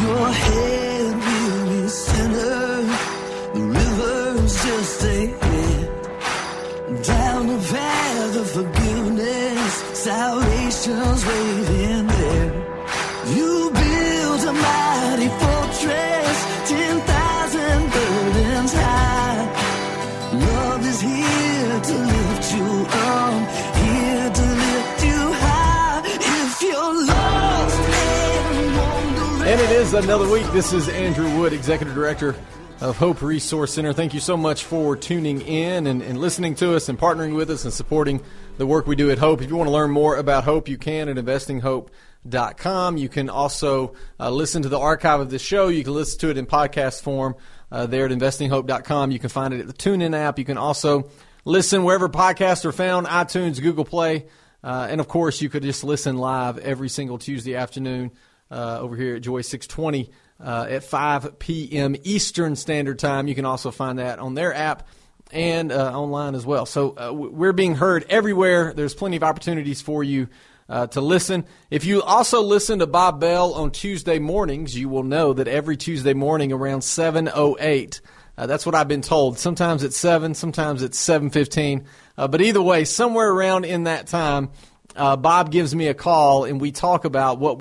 your head weary sinner, the river's just ahead. Down the path of forgiveness, salvation's waiting there. You built a mighty fortress, 10,000 burdens high. Love is here to lift you up, here to lift you high. If you're lost and wandering. And it is another week. This is Andrew Wood, Executive Director of Hope Resource Center. Thank you so much for tuning in and listening to us and partnering with us and supporting the work we do at Hope. If you want to learn more about Hope, you can at investinghope.com. You can also listen to the archive of the show. You can listen to it in podcast form there at investinghope.com. You can find it at the TuneIn app. You can also listen wherever podcasts are found, iTunes, Google Play. And, of course, you could just listen live every single Tuesday afternoon over here at Joy 620 at 5 p.m. Eastern Standard Time. You can also find that on their app and online as well. So we're being heard everywhere. There's plenty of opportunities for you to listen. If you also listen to Bob Bell on Tuesday mornings, you will know that every Tuesday morning around 7:08, that's what I've been told. Sometimes it's 7, sometimes it's 7:15. But either way, somewhere around in that time, Bob gives me a call and we talk about what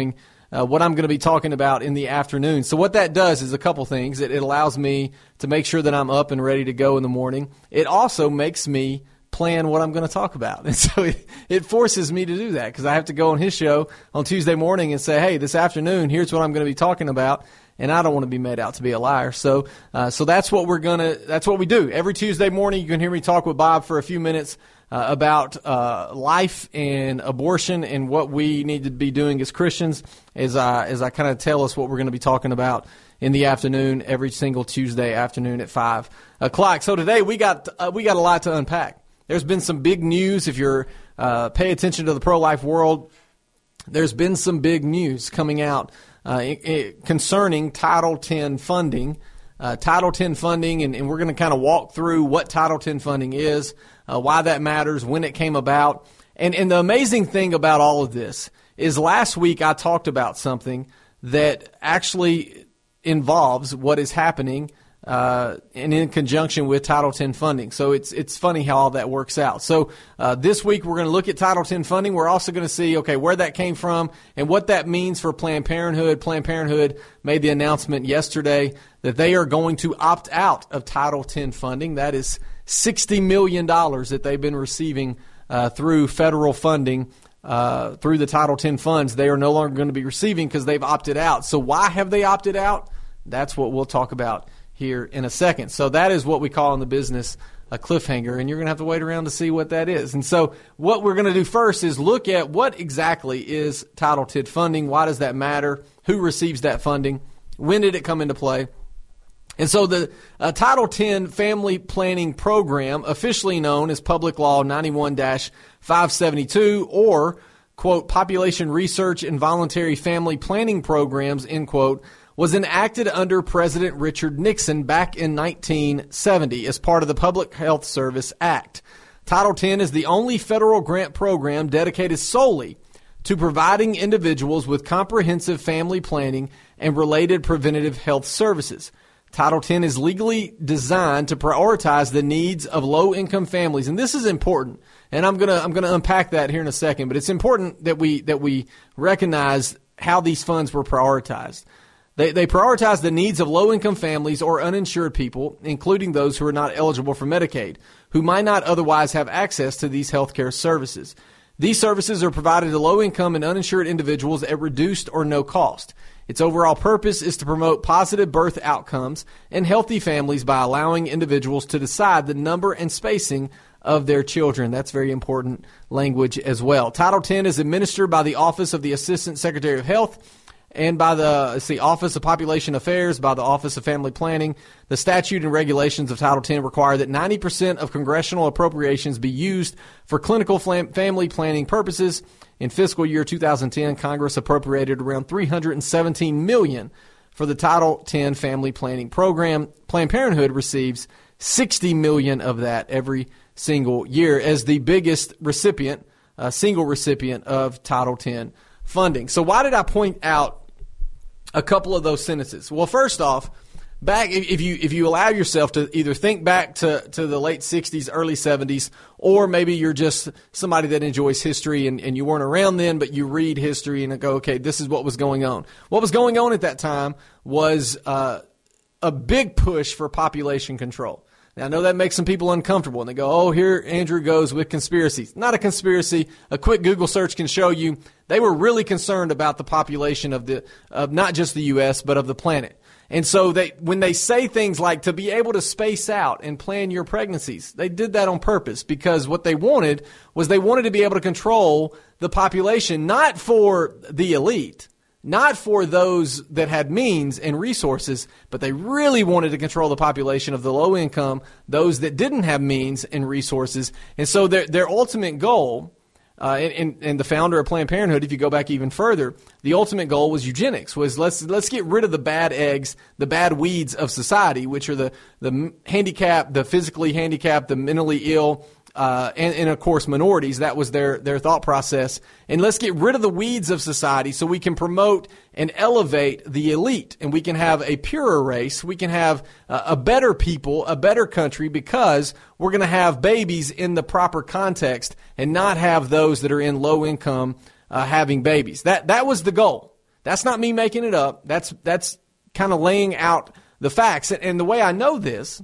I'm going to be talking about in the afternoon. So what that does is a couple things. It allows me to make sure that I'm up and ready to go in the morning. It also makes me plan what I'm going to talk about. And so it forces me to do that because I have to go on his show on Tuesday morning and say, hey, this afternoon, here's what I'm going to be talking about. And I don't want to be made out to be a liar. So that's what that's what we do. Every Tuesday morning, you can hear me talk with Bob for a few minutes about life and abortion and what we need to be doing as Christians as I kind of tell us what we're going to be talking about in the afternoon every single Tuesday afternoon at 5 o'clock. So today we got a lot to unpack. There's been some big news. If you're pay attention to the pro-life world, there's been some big news coming out concerning Title X funding. Title X funding, and we're going to kind of walk through what Title X funding is, why that matters, when it came about. And the amazing thing about all of this is last week I talked about something that actually involves what is happening and in conjunction with Title X funding. So it's funny how all that works out. So this week we're going to look at Title X funding. We're also going to see, okay, where that came from and what that means for Planned Parenthood. Planned Parenthood made the announcement yesterday that they are going to opt out of Title X funding. That is $60 million that they've been receiving through federal funding through the Title X funds. They are no longer going to be receiving because they've opted out. So why have they opted out? That's what we'll talk about here in a second. So that is what we call in the business a cliffhanger, and you're going to have to wait around to see what that is. And so what we're going to do first is look at what exactly is Title X funding, why does that matter, who receives that funding, when did it come into play. And so the Title X Family Planning Program, officially known as Public Law 91-572, or, quote, Population Research and Voluntary Family Planning Programs, end quote, was enacted under President Richard Nixon back in 1970 as part of the Public Health Service Act. Title X is the only federal grant program dedicated solely to providing individuals with comprehensive family planning and related preventative health services. Title X is legally designed to prioritize the needs of low-income families, and this is important. And I'm gonna unpack that here in a second. But it's important that we recognize how these funds were prioritized. They prioritize the needs of low-income families or uninsured people, including those who are not eligible for Medicaid, who might not otherwise have access to these health care services. These services are provided to low-income and uninsured individuals at reduced or no cost. Its overall purpose is to promote positive birth outcomes and healthy families by allowing individuals to decide the number and spacing of their children. That's very important language as well. Title X is administered by the Office of the Assistant Secretary of Health and by the Office of Population Affairs, by the Office of Family Planning. The statute and regulations of Title X require that 90% of congressional appropriations be used for clinical family planning purposes. In fiscal year 2010, Congress appropriated around $317 million for the Title X family planning program. Planned Parenthood receives $60 million of that every single year as the biggest recipient, single recipient of Title X funding. So why did I point out a couple of those sentences. Well, first off, back if you allow yourself to either think back to the late 60s, early 70s, or maybe you're just somebody that enjoys history and you weren't around then, but you read history and go, okay, this is what was going on. What was going on at that time was a big push for population control. Now, I know that makes some people uncomfortable, and they go, oh, here Andrew goes with conspiracies. Not a conspiracy. A quick Google search can show you they were really concerned about the population of not just the U.S., but of the planet. And so when they say things like to be able to space out and plan your pregnancies, they did that on purpose because what they wanted was they wanted to be able to control the population, not for the elite, not for those that had means and resources, but they really wanted to control the population of the low income, those that didn't have means and resources. And so their ultimate goal, and the founder of Planned Parenthood, if you go back even further, the ultimate goal was eugenics, was let's get rid of the bad eggs, the bad weeds of society, which are the handicapped, the physically handicapped, the mentally ill, and of course minorities. That was their thought process. And let's get rid of the weeds of society so we can promote and elevate the elite, and we can have a purer race. We can have a better people, a better country, because we're going to have babies in the proper context and not have those that are in low income having babies. That was the goal. That's not me making it up. That's kind of laying out the facts. And the way I know this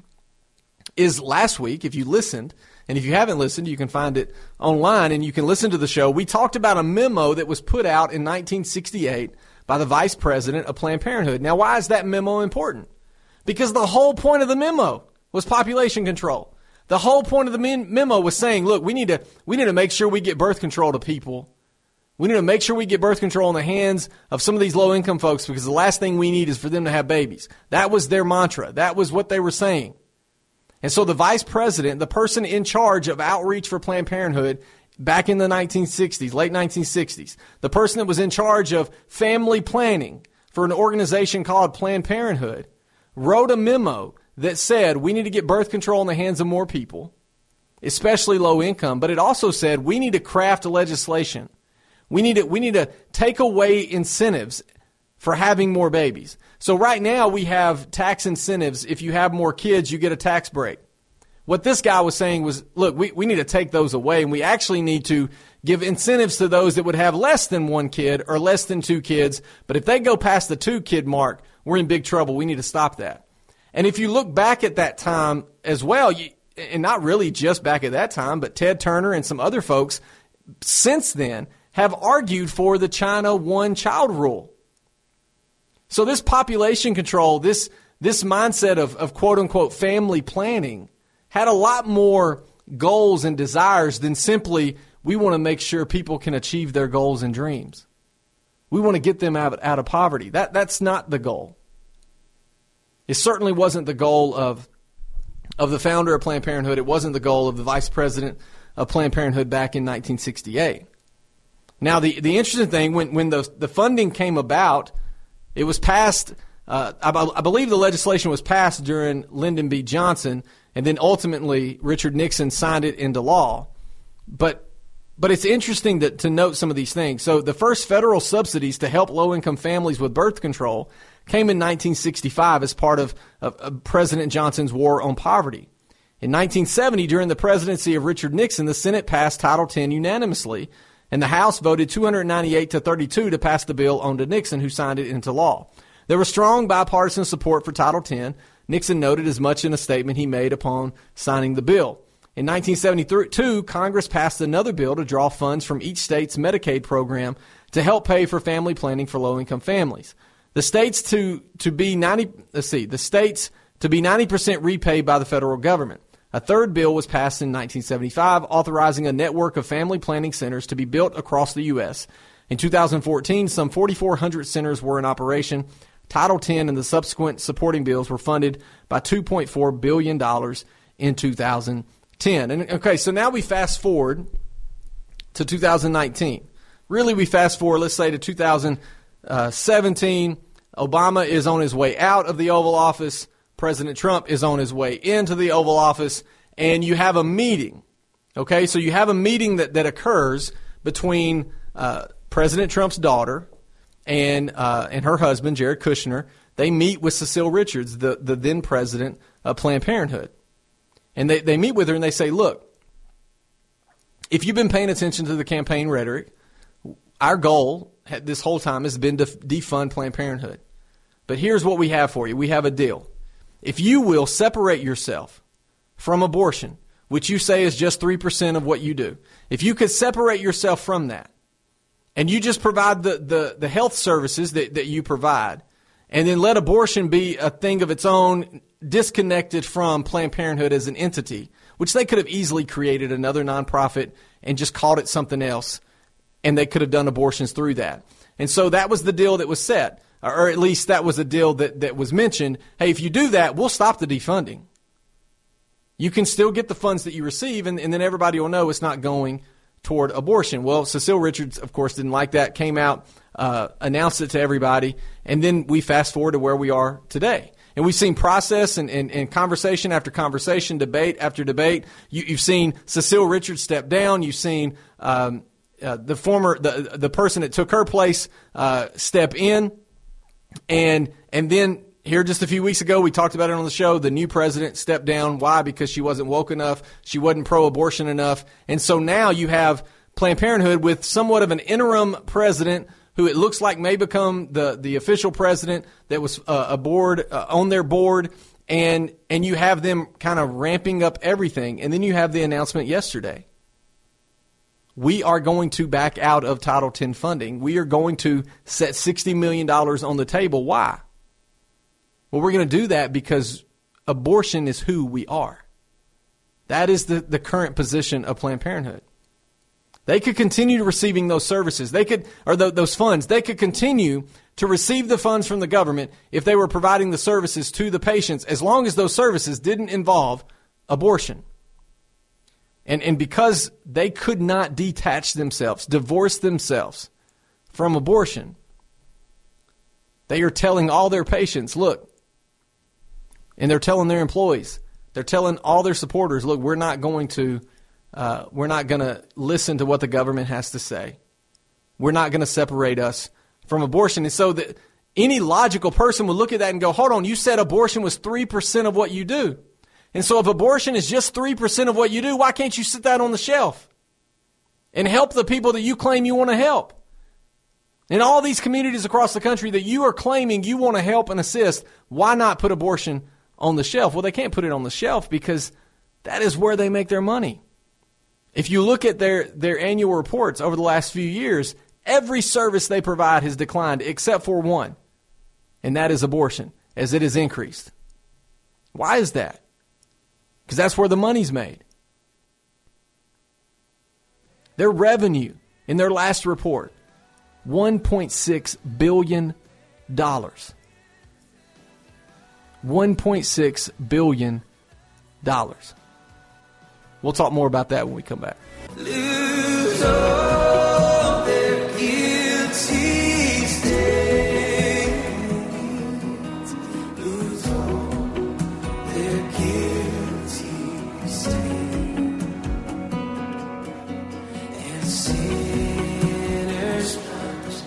is last week, if you listened, and if you haven't listened, you can find it online and you can listen to the show. We talked about a memo that was put out in 1968 by the vice president of Planned Parenthood. Now, why is that memo important? Because the whole point of the memo was population control. The whole point of the memo was saying, look, we need to make sure we get birth control to people. We need to make sure we get birth control in the hands of some of these low-income folks, because the last thing we need is for them to have babies. That was their mantra. That was what they were saying. And so the vice president, the person in charge of outreach for Planned Parenthood back in the 1960s, late 1960s, the person that was in charge of family planning for an organization called Planned Parenthood, wrote a memo that said we need to get birth control in the hands of more people, especially low income. But it also said we need to craft legislation. We need to take away incentives for having more babies. So right now we have tax incentives. If you have more kids, you get a tax break. What this guy was saying was, look, we need to take those away, and we actually need to give incentives to those that would have less than one kid or less than two kids. But if they go past the 2-kid mark, we're in big trouble. We need to stop that. And if you look back at that time as well, and not really just back at that time, but Ted Turner and some other folks since then have argued for the China one-child rule. So this population control, this mindset of quote-unquote family planning had a lot more goals and desires than simply we want to make sure people can achieve their goals and dreams. We want to get them out of poverty. That's not the goal. It certainly wasn't the goal of the founder of Planned Parenthood. It wasn't the goal of the vice president of Planned Parenthood back in 1968. Now, the interesting thing, when the funding came about, it was passed, I believe the legislation was passed during Lyndon B. Johnson, and then ultimately Richard Nixon signed it into law. But it's interesting to note some of these things. So the first federal subsidies to help low-income families with birth control came in 1965 as part of President Johnson's war on poverty. In 1970, during the presidency of Richard Nixon, the Senate passed Title X unanimously, and the House voted 298-32 to pass the bill on to Nixon, who signed it into law. There was strong bipartisan support for Title X. Nixon noted as much in a statement he made upon signing the bill. In 1972, Congress passed another bill to draw funds from each state's Medicaid program to help pay for family planning for low-income families. The states to be 90% repaid by the federal government. A third bill was passed in 1975, authorizing a network of family planning centers to be built across the U.S. In 2014, some 4,400 centers were in operation. Title X and the subsequent supporting bills were funded by $2.4 billion in 2010. And okay, so now we fast forward to 2019. Really, we fast forward, let's say, to 2017. Obama is on his way out of the Oval Office. President Trump is on his way into the Oval Office, and you have a meeting. Okay, so you have a meeting that occurs between President Trump's daughter and her husband, Jared Kushner, they meet with Cecile Richards, the then president of Planned Parenthood. And they meet with her and they say, look, if you've been paying attention to the campaign rhetoric, our goal this whole time has been to defund Planned Parenthood. But here's what we have for you. We have a deal. If you will separate yourself from abortion, which you say is just 3% of what you do, if you could separate yourself from that, and you just provide the health services that you provide, and then let abortion be a thing of its own, disconnected from Planned Parenthood as an entity, which they could have easily created another nonprofit and just called it something else, and they could have done abortions through that. And so that was the deal that was set, or at least that was a deal that was mentioned. Hey, if you do that, we'll stop the defunding. You can still get the funds that you receive, and then everybody will know it's not going toward abortion. Well, Cecile Richards, of course, didn't like that, came out, announced it to everybody, and then we fast forward to where we are today. And we've seen process and conversation after conversation, debate after debate. You've seen Cecile Richards step down. You've seen the person that took her place step in. And then here just a few weeks ago, we talked about it on the show, the new president stepped down. Why? Because she wasn't woke enough. She wasn't pro-abortion enough. And so now you have Planned Parenthood with somewhat of an interim president who it looks like may become the official president that was on their board. And you have them kind of ramping up everything. And then you have the announcement yesterday. We are going to back out of Title X funding. We are going to set $60 million on the table. Why? Well, we're going to do that because abortion is who we are. That is the current position of Planned Parenthood. They could continue receiving those services. Those funds. They could continue to receive the funds from the government if they were providing the services to the patients, as long as those services didn't involve abortion. And because they could not detach themselves, divorce themselves from abortion, they are telling all their patients, look, and they're telling their employees, they're telling all their supporters, look, we're not going to listen to what the government has to say. We're not going to separate us from abortion. And so that any logical person would look at that and go, hold on, you said abortion was 3% of what you do. And so if abortion is just 3% of what you do, why can't you sit that on the shelf and help the people that you claim you want to help? In all these communities across the country that you are claiming you want to help and assist, why not put abortion on the shelf? Well, they can't put it on the shelf because that is where they make their money. If you look at their annual reports over the last few years, every service they provide has declined except for one, and that is abortion, as it has increased. Why is that? Because that's where the money's made. Their revenue in their last report, $1.6 billion. $1.6 billion. We'll talk more about that when we come back. Lose all their guilty stains. Lose all their guilty stains. And sinners plunge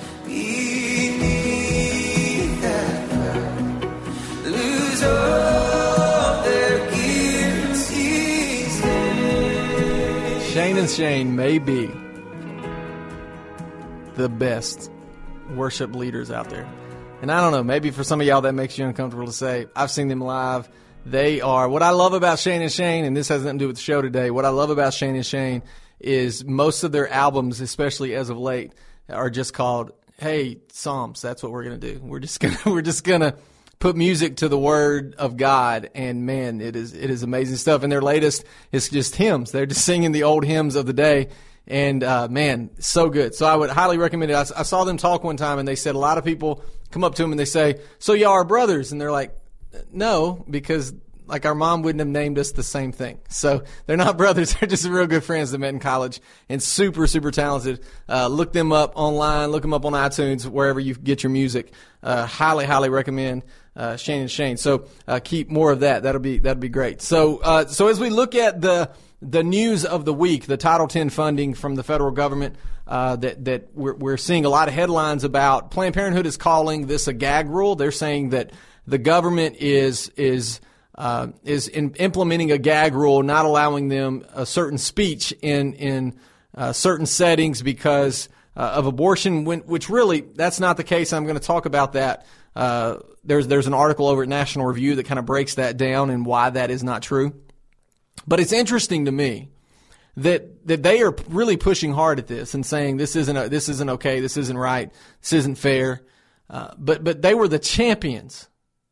beneath that cloud. Lose all their guilty stains. Shane and Shane may be the best worship leaders out there. And I don't know, maybe for some of y'all that makes you uncomfortable to say. I've seen them live. They are, what I love about Shane and Shane, and this has nothing to do with the show today, what I love about Shane and Shane is most of their albums, especially as of late, are just called, hey, Psalms. That's what we're going to do. We're just going to put music to the Word of God, and man, it is amazing stuff. And their latest is just hymns. They're just singing the old hymns of the day, and man, so good. So I would highly recommend it. I saw them talk one time, and they said a lot of people come up to them and they say, so y'all are brothers? And they're like, no, because like our mom wouldn't have named us the same thing. So they're not brothers. They're just real good friends that met in college and super, super talented. Look them up online. Look them up on iTunes, wherever you get your music. Highly, highly recommend Shane and Shane. So keep more of that. That'll be great. So as we look at the the news of the week, the Title X funding from the federal government that we're seeing a lot of headlines about. Planned Parenthood is calling this a gag rule. They're saying that the government is implementing a gag rule, not allowing them a certain speech in certain settings because of abortion, which really that's not the case. I'm going to talk about that. There's an article over at National Review that kind of breaks that down and why that is not true. But it's interesting to me that they are really pushing hard at this and saying this isn't okay, this isn't right, this isn't fair. But they were the champions.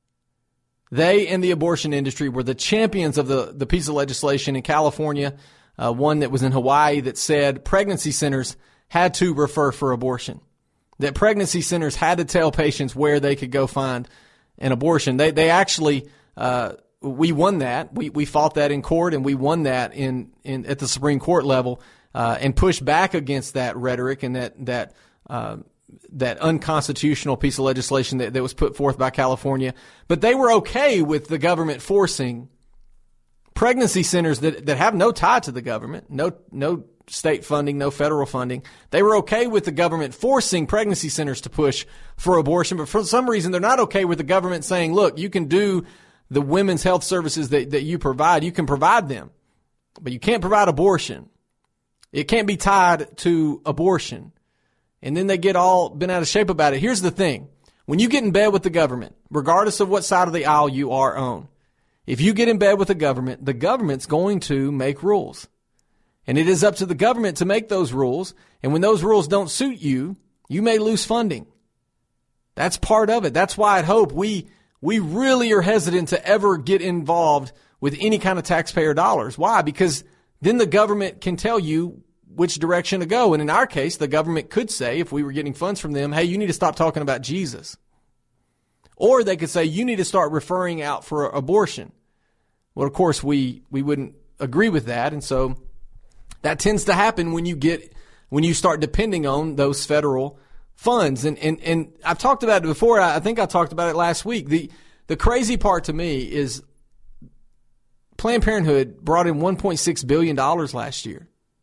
They and the abortion industry were the champions of the piece of legislation in California, one that was in Hawaii that said pregnancy centers had to refer for abortion, that pregnancy centers had to tell patients where they could go find an abortion. They actually, we won that. We fought that in court, and we won that at the Supreme Court level, and pushed back against that rhetoric and that unconstitutional piece of legislation that was put forth by California. But they were okay with the government forcing pregnancy centers that have no tie to the government, no state funding, no federal funding. They were okay with the government forcing pregnancy centers to push for abortion, but for some reason they're not okay with the government saying, look, you can do the women's health services that you provide. You can provide them, but you can't provide abortion. It can't be tied to abortion. And then they get all bent out of shape about it. Here's the thing. When you get in bed with the government, regardless of what side of the aisle you are on, if you get in bed with the government's going to make rules. And it is up to the government to make those rules. And when those rules don't suit you, you may lose funding. That's part of it. That's why at Hope we really are hesitant to ever get involved with any kind of taxpayer dollars. Why? Because then the government can tell you which direction to go. And in our case, the government could say, if we were getting funds from them, hey, you need to stop talking about Jesus. Or they could say, you need to start referring out for abortion. Well, of course, we wouldn't agree with that. And so that tends to happen when you start depending on those federal funds. And I've talked about it before. I think I talked about it last week. The crazy part to me is Planned Parenthood brought in $1.6 billion last year.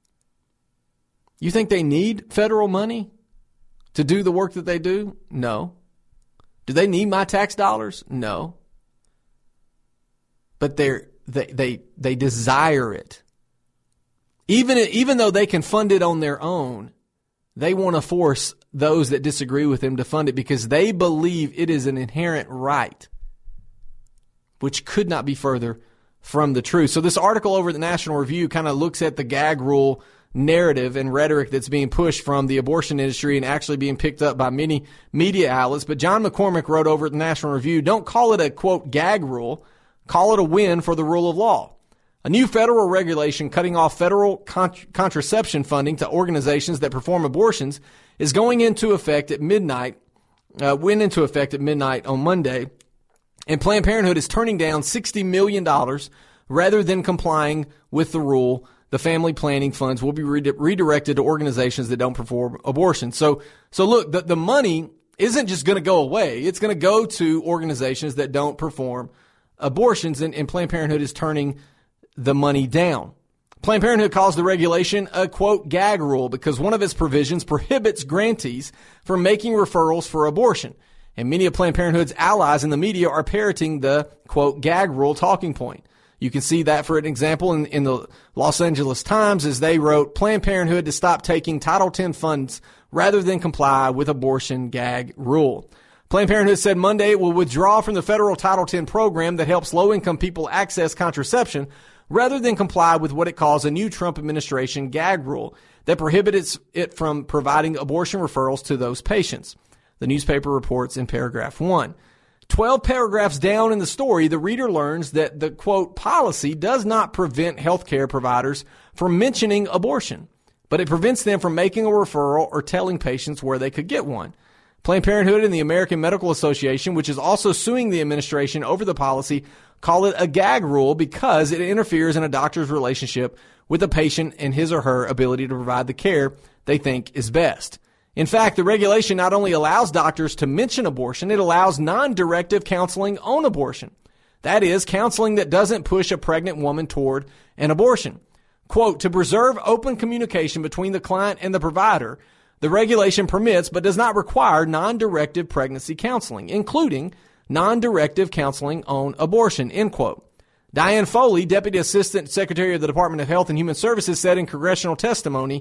You think they need federal money to do the work that they do? No. Do they need my tax dollars? No. But they desire it. Even though they can fund it on their own, they want to force those that disagree with them to fund it because they believe it is an inherent right, which could not be further from the truth. So this article over at the National Review kind of looks at the gag rule narrative and rhetoric that's being pushed from the abortion industry and actually being picked up by many media outlets. But John McCormick wrote over at the National Review, don't call it a, quote, gag rule. Call it a win for the rule of law. A new federal regulation cutting off federal contraception funding to organizations that perform abortions is going into effect at midnight, went into effect at midnight on Monday. And Planned Parenthood is turning down $60 million rather than complying with the rule. The family planning funds will be redirected to organizations that don't perform abortions. So look, the money isn't just going to go away. It's going to go to organizations that don't perform abortions, and Planned Parenthood is turning the money down. Planned Parenthood calls the regulation a, quote, gag rule because one of its provisions prohibits grantees from making referrals for abortion. And many of Planned Parenthood's allies in the media are parroting the, quote, gag rule talking point. You can see that, for an example, in the Los Angeles Times as they wrote, Planned Parenthood to stop taking Title X funds rather than comply with abortion gag rule. Planned Parenthood said Monday it will withdraw from the federal Title X program that helps low-income people access contraception rather than comply with what it calls a new Trump administration gag rule that prohibits it from providing abortion referrals to those patients. The newspaper reports in paragraph 1. 12 paragraphs down in the story, the reader learns that the, quote, policy does not prevent healthcare providers from mentioning abortion, but it prevents them from making a referral or telling patients where they could get one. Planned Parenthood and the American Medical Association, which is also suing the administration over the policy, call it a gag rule because it interferes in a doctor's relationship with a patient and his or her ability to provide the care they think is best. In fact, the regulation not only allows doctors to mention abortion, it allows non-directive counseling on abortion. That is, counseling that doesn't push a pregnant woman toward an abortion. Quote, to preserve open communication between the client and the provider, the regulation permits but does not require non-directive pregnancy counseling, including non-directive counseling on abortion, end quote. Diane Foley, Deputy Assistant Secretary of the Department of Health and Human Services, said in congressional testimony,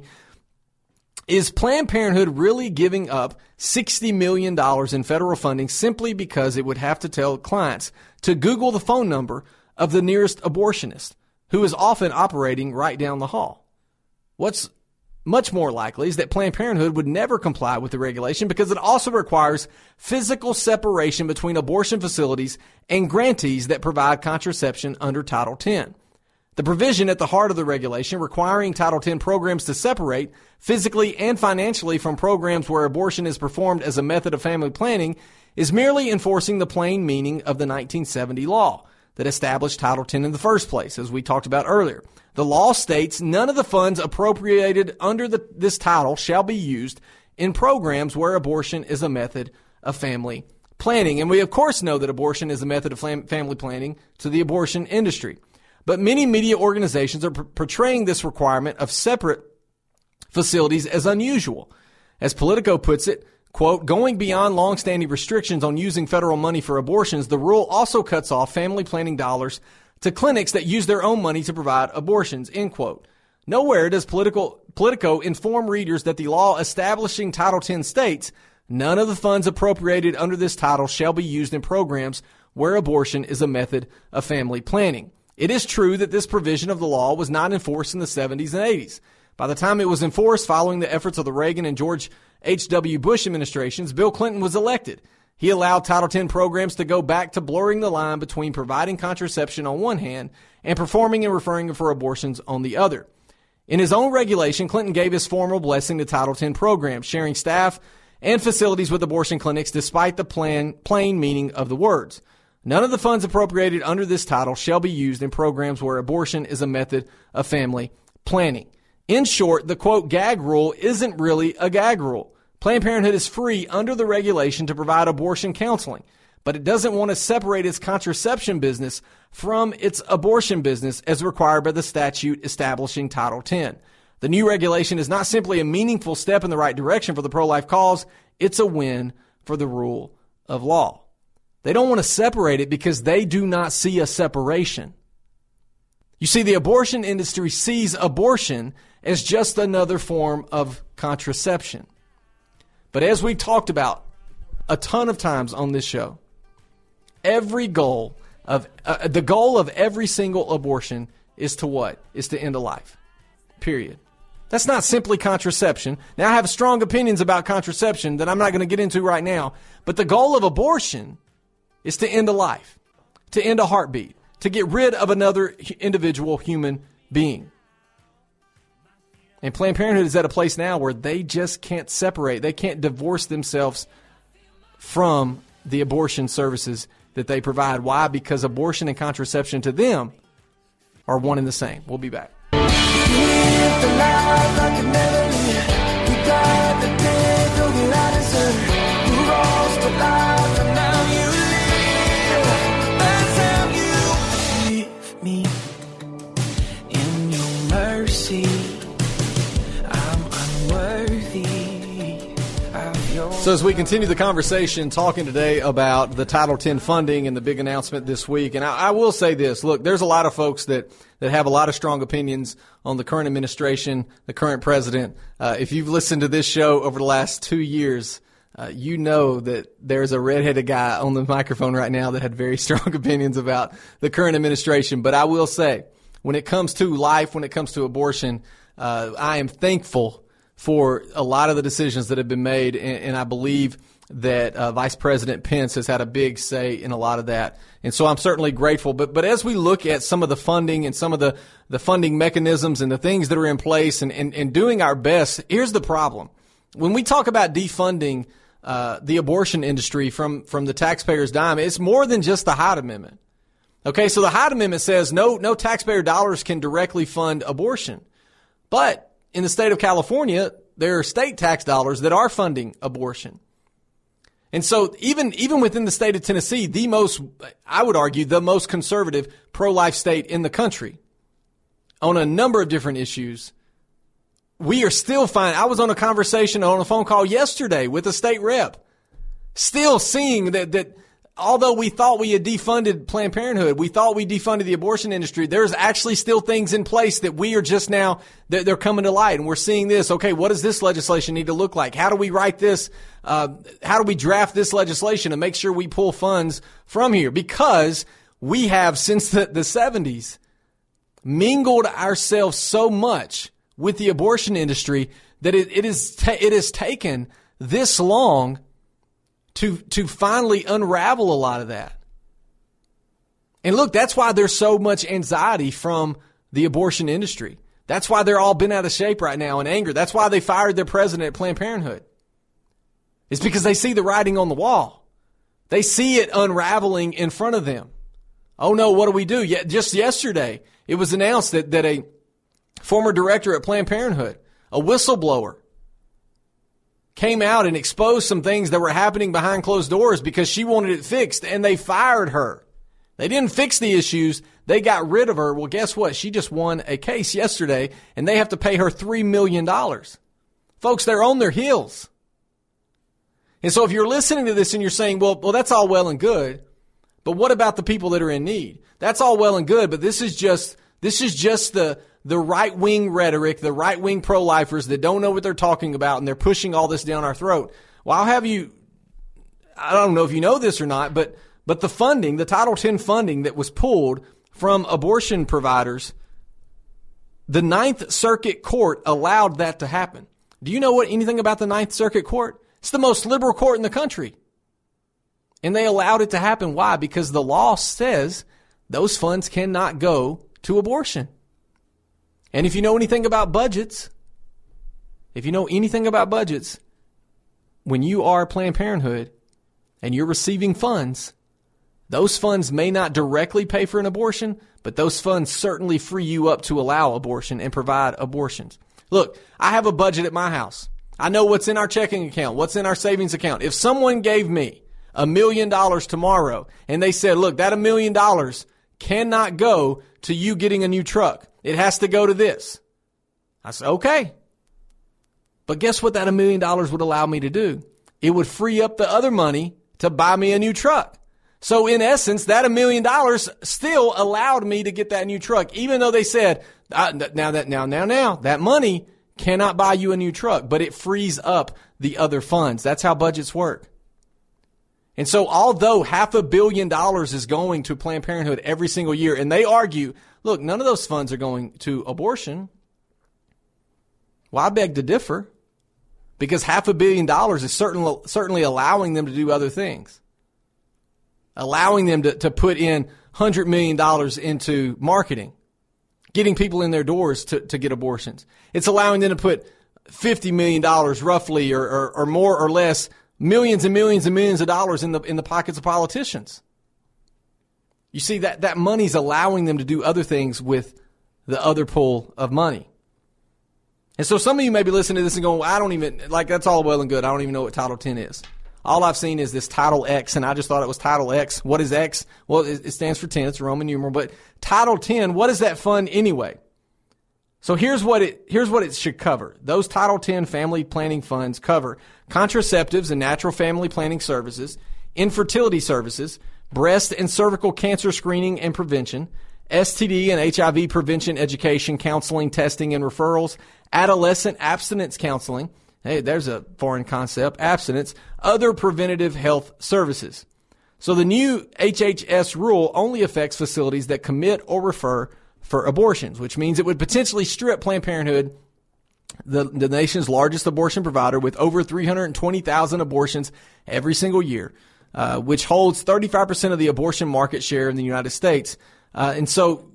is Planned Parenthood really giving up $60 million in federal funding simply because it would have to tell clients to Google the phone number of the nearest abortionist, who is often operating right down the hall? What's much more likely is that Planned Parenthood would never comply with the regulation because it also requires physical separation between abortion facilities and grantees that provide contraception under Title X. The provision at the heart of the regulation requiring Title X programs to separate physically and financially from programs where abortion is performed as a method of family planning is merely enforcing the plain meaning of the 1970 law that established Title X in the first place, as we talked about earlier. The law states none of the funds appropriated under this title shall be used in programs where abortion is a method of family planning. And we, of course, know that abortion is a method of family planning to the abortion industry. But many media organizations are portraying this requirement of separate facilities as unusual. As Politico puts it, quote, going beyond longstanding restrictions on using federal money for abortions, the rule also cuts off family planning dollars to clinics that use their own money to provide abortions, end quote. Nowhere does Politico inform readers that the law establishing Title X states none of the funds appropriated under this title shall be used in programs where abortion is a method of family planning. It is true that this provision of the law was not enforced in the 70s and 80s. By the time it was enforced following the efforts of the Reagan and George H.W. Bush administrations, Bill Clinton was elected. He allowed Title X programs to go back to blurring the line between providing contraception on one hand and performing and referring for abortions on the other. In his own regulation, Clinton gave his formal blessing to Title X programs, sharing staff and facilities with abortion clinics despite the plain meaning of the words. None of the funds appropriated under this title shall be used in programs where abortion is a method of family planning. In short, the quote gag rule isn't really a gag rule. Planned Parenthood is free under the regulation to provide abortion counseling, but it doesn't want to separate its contraception business from its abortion business as required by the statute establishing Title X. The new regulation is not simply a meaningful step in the right direction for the pro-life cause, it's a win for the rule of law. They don't want to separate it because they do not see a separation. You see, the abortion industry sees abortion as just another form of contraception. But as we talked about a ton of times on this show, the goal of every single abortion is to what? Is to end a life. Period. That's not simply contraception. Now, I have strong opinions about contraception that I'm not going to get into right now. But the goal of abortion is to end a life, to end a heartbeat, to get rid of another individual human being. And Planned Parenthood is at a place now where they just can't separate. They can't divorce themselves from the abortion services that they provide. Why? Because abortion and contraception to them are one and the same. We'll be back. Me in your mercy. So as we continue the conversation, talking today about the Title X funding and the big announcement this week, and I will say this, look, there's a lot of folks that have a lot of strong opinions on the current administration, the current president. If you've listened to this show over the last 2 years, you know that there's a redheaded guy on the microphone right now that had very strong opinions about the current administration. But I will say, when it comes to life, when it comes to abortion, I am thankful for a lot of the decisions that have been made, and I believe that Vice President Pence has had a big say in a lot of that. And so I'm certainly grateful. But as we look at some of the funding and some of the funding mechanisms and the things that are in place and doing our best, here's the problem. When we talk about defunding the abortion industry from the taxpayer's dime, it's more than just the Hyde Amendment. Okay, so the Hyde Amendment says no taxpayer dollars can directly fund abortion. But in the state of California, there are state tax dollars that are funding abortion. And so even within the state of Tennessee, I would argue, the most conservative pro-life state in the country, on a number of different issues, we are still finding, I was on a conversation on a phone call yesterday with a state rep, still seeing that although we thought we had defunded Planned Parenthood, we thought we defunded the abortion industry, there's actually still things in place that we are just now, that they're coming to light. And we're seeing this. Okay, what does this legislation need to look like? How do we write this? How do we draft this legislation to make sure we pull funds from here? Because we have, since the 70s, mingled ourselves so much with the abortion industry that it has taken this long to finally unravel a lot of that. And look, that's why there's so much anxiety from the abortion industry. That's why they're all bent out of shape right now in anger. That's why they fired their president at Planned Parenthood. It's because they see the writing on the wall. They see it unraveling in front of them. Oh no, what do we do? Just yesterday, it was announced that a former director at Planned Parenthood, a whistleblower, came out and exposed some things that were happening behind closed doors because she wanted it fixed, and they fired her. They didn't fix the issues. They got rid of her. Well, guess what? She just won a case yesterday, and they have to pay her $3 million. Folks, they're on their heels. And so if you're listening to this and you're saying, well, that's all well and good, but what about the people that are in need? That's all well and good, but this is just the right-wing rhetoric, the right-wing pro-lifers that don't know what they're talking about, and they're pushing all this down our throat. Well, I don't know if you know this or not, but the funding, the Title X funding that was pulled from abortion providers, the Ninth Circuit Court allowed that to happen. Do you know anything about the Ninth Circuit Court? It's the most liberal court in the country. And they allowed it to happen. Why? Because the law says those funds cannot go to abortion. And if you know anything about budgets, when you are Planned Parenthood and you're receiving funds, those funds may not directly pay for an abortion, but those funds certainly free you up to allow abortion and provide abortions. Look, I have a budget at my house. I know what's in our checking account, what's in our savings account. If someone gave me $1 million tomorrow and they said, look, that $1 million cannot go to you getting a new truck. It has to go to this. I said, okay. But guess what that $1 million would allow me to do? It would free up the other money to buy me a new truck. So in essence, that $1 million still allowed me to get that new truck, even though they said, now that money cannot buy you a new truck, but it frees up the other funds. That's how budgets work. And so although $500 million is going to Planned Parenthood every single year, and they argue, look, none of those funds are going to abortion. Well, I beg to differ, because $500 million is certainly allowing them to do other things, allowing them to put in $100 million into marketing, getting people in their doors to get abortions. It's allowing them to put $50 million roughly or more or less, millions and millions and millions of dollars in the pockets of politicians. You see, that money's allowing them to do other things with the other pool of money. And so some of you may be listening to this and going, well, I don't even, that's all well and good. I don't even know what Title X is. All I've seen is this Title X, and I just thought it was Title X. What is X? Well, it stands for 10. It's a Roman numeral. But Title X, what is that fund anyway? So here's what it should cover. Those Title X family planning funds cover contraceptives and natural family planning services, infertility services, breast and cervical cancer screening and prevention, STD and HIV prevention education, counseling, testing, and referrals, adolescent abstinence counseling. Hey, there's a foreign concept, abstinence, other preventative health services. So the new HHS rule only affects facilities that commit or refer for abortions, which means it would potentially strip Planned Parenthood, the nation's largest abortion provider with over 320,000 abortions every single year, which holds 35% of the abortion market share in the United States. And so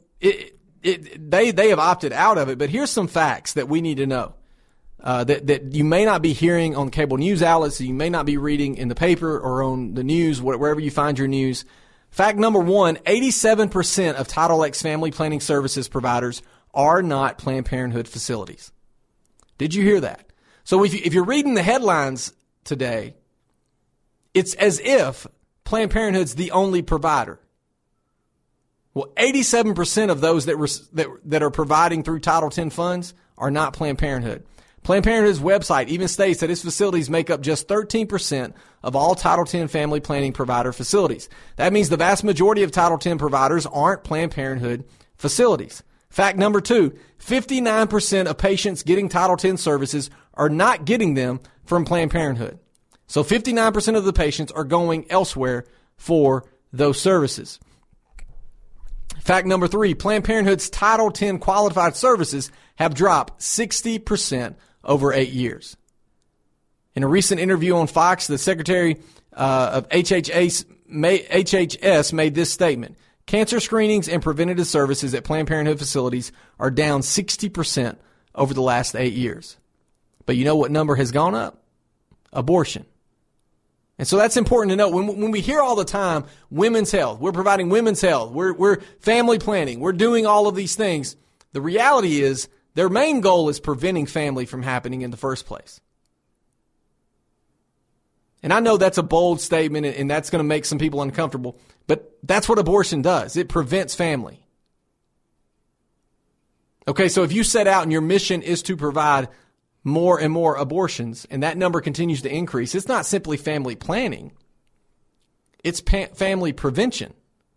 they have opted out of it. But here's some facts that we need to know. That you may not be hearing on cable news outlets, that you may not be reading in the paper or on the news, wherever you find your news. Fact number one, 87% of Title X family planning services providers are not Planned Parenthood facilities. Did you hear that? So if you're reading the headlines today, it's as if Planned Parenthood's the only provider. Well, 87% of those that are providing through Title X funds are not Planned Parenthood. Planned Parenthood's website even states that its facilities make up just 13% of all Title X family planning provider facilities. That means the vast majority of Title X providers aren't Planned Parenthood facilities. Fact number 2, 59% of patients getting Title X services are not getting them from Planned Parenthood. So 59% of the patients are going elsewhere for those services. Fact number 3, Planned Parenthood's Title X qualified services have dropped 60% over 8 years. In a recent interview on Fox, the Secretary of HHS made this statement. Cancer screenings and preventative services at Planned Parenthood facilities are down 60% over the last 8 years. But you know what number has gone up? Abortion. And so that's important to know. When we hear all the time, women's health, we're providing women's health, we're family planning, we're doing all of these things. The reality is their main goal is preventing family from happening in the first place. And I know that's a bold statement and that's going to make some people uncomfortable, but that's what abortion does. It prevents family. Okay, so if you set out and your mission is to provide more and more abortions, and that number continues to increase, it's not simply family planning. It's family prevention.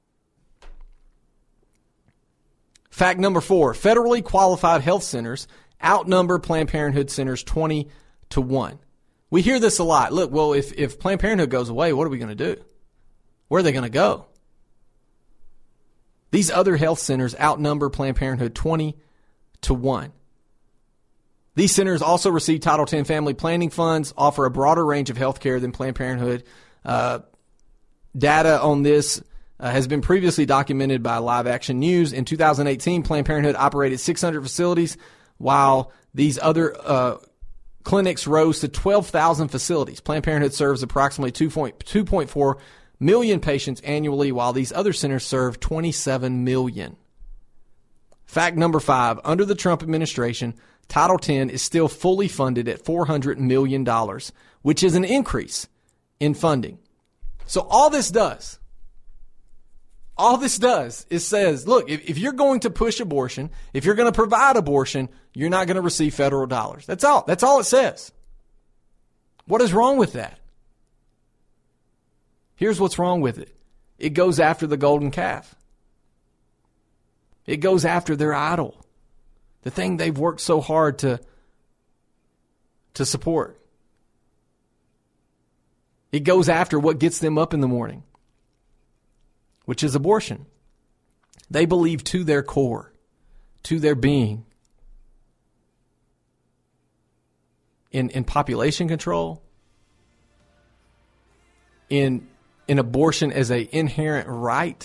Fact number 4, federally qualified health centers outnumber Planned Parenthood centers 20-1. We hear this a lot. Look, well, if Planned Parenthood goes away, what are we going to do? Where are they going to go? These other health centers outnumber Planned Parenthood 20-1. These centers also receive Title X family planning funds, offer a broader range of health care than Planned Parenthood. Data on this has been previously documented by Live Action News. In 2018, Planned Parenthood operated 600 facilities, while these other clinics rose to 12,000 facilities. Planned Parenthood serves approximately 2.4 million patients annually, while these other centers serve 27 million. Fact number 5, under the Trump administration, Title X is still fully funded at $400 million, which is an increase in funding. So all this does is says, look, if you're going to push abortion, if you're going to provide abortion, you're not going to receive federal dollars. That's all. That's all it says. What is wrong with that? Here's what's wrong with it. It goes after the golden calf. It goes after their idol, the thing they've worked so hard to support. It goes after what gets them up in the morning, which is abortion. They believe to their core, to their being, in population control, in abortion as an inherent right.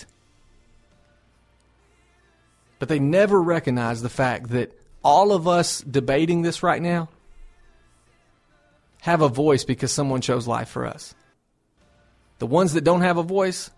But they never recognize the fact that all of us debating this right now have a voice because someone chose life for us. The ones that don't have a voice,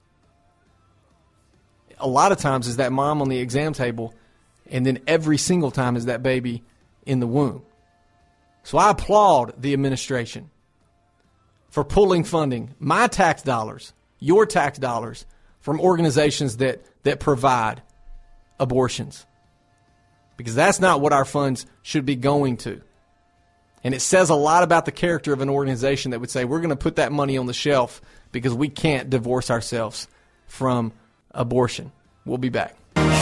a lot of times is that mom on the exam table, and then every single time is that baby in the womb. So I applaud the administration for pulling funding, my tax dollars, your tax dollars, from organizations that provide abortions. Because that's not what our funds should be going to. And it says a lot about the character of an organization that would say, we're going to put that money on the shelf because we can't divorce ourselves from abortion. We'll be back.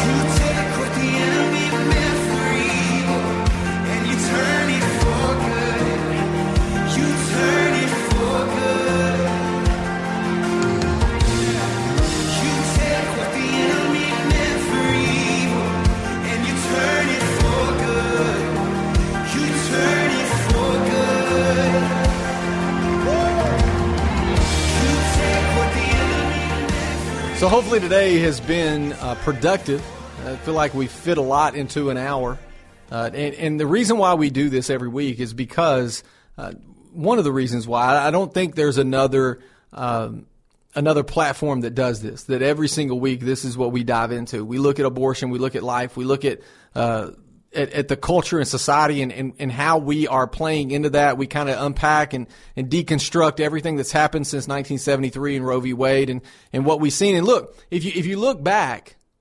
So hopefully today has been productive. I feel like we fit a lot into an hour. And the reason why we do this every week is because one of the reasons why I don't think there's another platform that does this, that every single week this is what we dive into. We look at abortion, we look at life, we look at the culture and society and how we are playing into that. We kind of unpack and deconstruct everything that's happened since 1973 and Roe v. Wade and what we've seen. And look, if you look back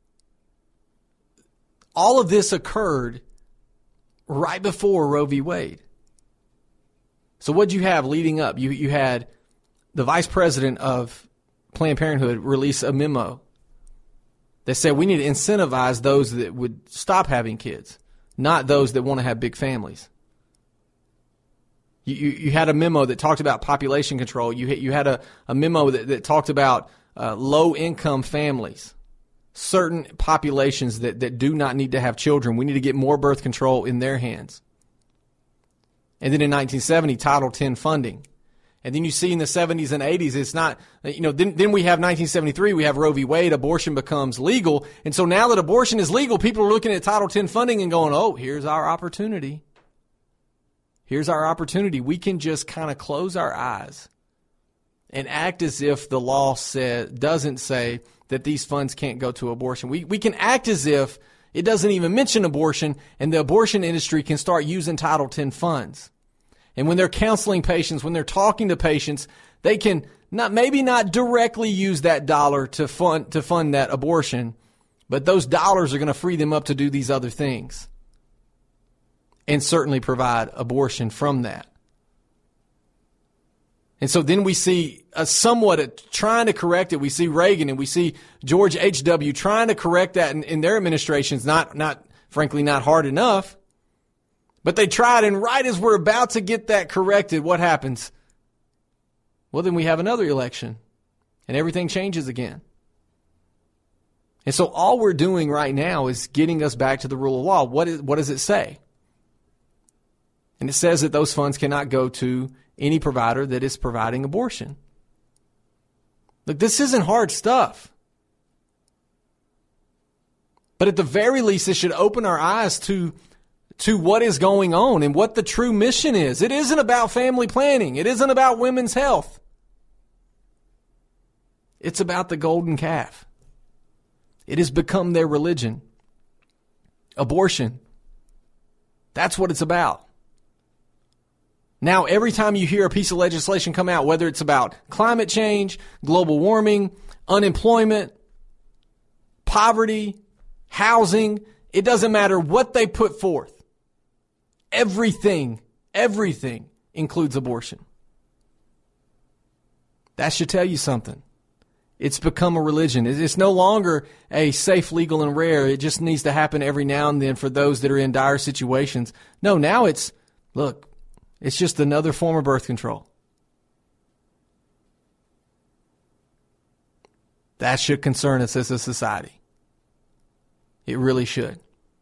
all of this occurred right before Roe v. Wade. So what did you have leading up? You had the vice president of Planned Parenthood release a memo that said we need to incentivize those that would stop having kids, not those that want to have big families. You had a memo that talked about population control. You had a memo that talked about low-income families, certain populations that do not need to have children. We need to get more birth control in their hands. And then in 1970, Title X funding. And then you see in the 70s and 80s, it's not, then we have 1973, we have Roe v. Wade, abortion becomes legal. And so now that abortion is legal, people are looking at Title X funding and going, oh, here's our opportunity. Here's our opportunity. We can just kind of close our eyes and act as if the law doesn't say that these funds can't go to abortion. We can act as if it doesn't even mention abortion, and the abortion industry can start using Title X funds. And when they're counseling patients, when they're talking to patients, they can maybe not directly use that dollar to fund that abortion, but those dollars are going to free them up to do these other things and certainly provide abortion from that. And so then we see trying to correct it. We see Reagan and we see George H.W. trying to correct that in their administrations, frankly, not hard enough. But they tried, and right as we're about to get that corrected, what happens? Well, then we have another election, and everything changes again. And so all we're doing right now is getting us back to the rule of law. What does it say? And it says that those funds cannot go to any provider that is providing abortion. Look, this isn't hard stuff. But at the very least, it should open our eyes to what is going on and what the true mission is. It isn't about family planning. It isn't about women's health. It's about the golden calf. It has become their religion. Abortion. That's what it's about. Now, every time you hear a piece of legislation come out, whether it's about climate change, global warming, unemployment, poverty, housing, it doesn't matter what they put forth. Everything includes abortion. That should tell you something. It's become a religion. It's no longer a safe, legal, and rare. It just needs to happen every now and then for those that are in dire situations. No, now it's just another form of birth control. That should concern us as a society. It really should.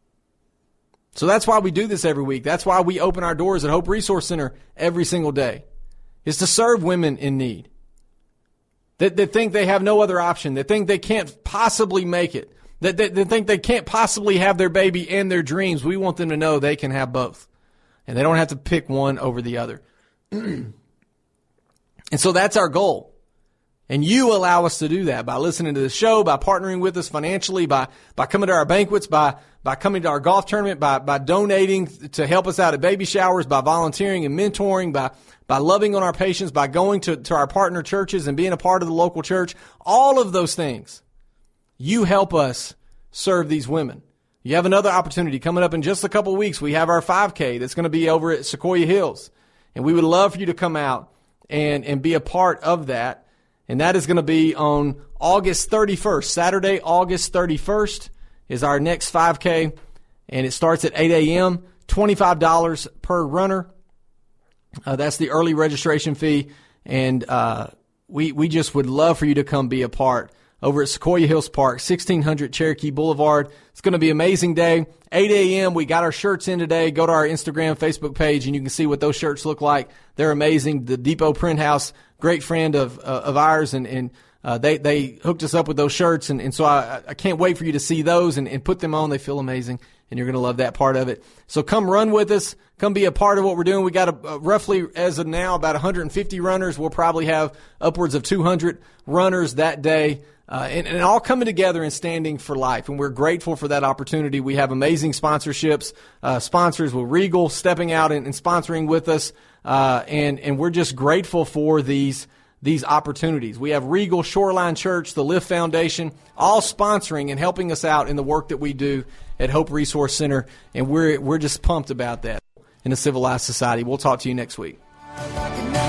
So that's why we do this every week. That's why we open our doors at Hope Resource Center every single day. Is to serve women in need. That think they have no other option. That think they can't possibly make it. That think they can't possibly have their baby and their dreams. We want them to know they can have both. And they don't have to pick one over the other. And so that's our goal. And you allow us to do that by listening to the show, by partnering with us financially, by coming to our banquets, by coming to our golf tournament, by donating to help us out at baby showers, by volunteering and mentoring, by loving on our patients, by going to our partner churches and being a part of the local church. All of those things, you help us serve these women. You have another opportunity coming up in just a couple of weeks. We have our 5K that's going to be over at Sequoia Hills. And we would love for you to come out and be a part of that. And that is going to be on August 31st. Saturday, August 31st is our next 5K. And it starts at 8 a.m., $25 per runner. That's the early registration fee. And we just would love for you to come be a part over at Sequoia Hills Park, 1600 Cherokee Boulevard. It's going to be an amazing day. 8 a.m. We got our shirts in today. Go to our Instagram, Facebook page, and you can see what those shirts look like. They're amazing. The Depot Print House, great friend of ours, and they hooked us up with those shirts. And so I can't wait for you to see those and put them on. They feel amazing, and you're going to love that part of it. So come run with us. Come be a part of what we're doing. We got roughly, as of now, about 150 runners. We'll probably have upwards of 200 runners that day. And all coming together and standing for life. And we're grateful for that opportunity. We have amazing sponsorships, sponsors with Regal stepping out and sponsoring with us. And we're just grateful for these these opportunities. We have Regal, Shoreline Church, the Lift Foundation, all sponsoring and helping us out in the work that we do at Hope Resource Center, and we're just pumped about that in a civilized society. We'll talk to you next week.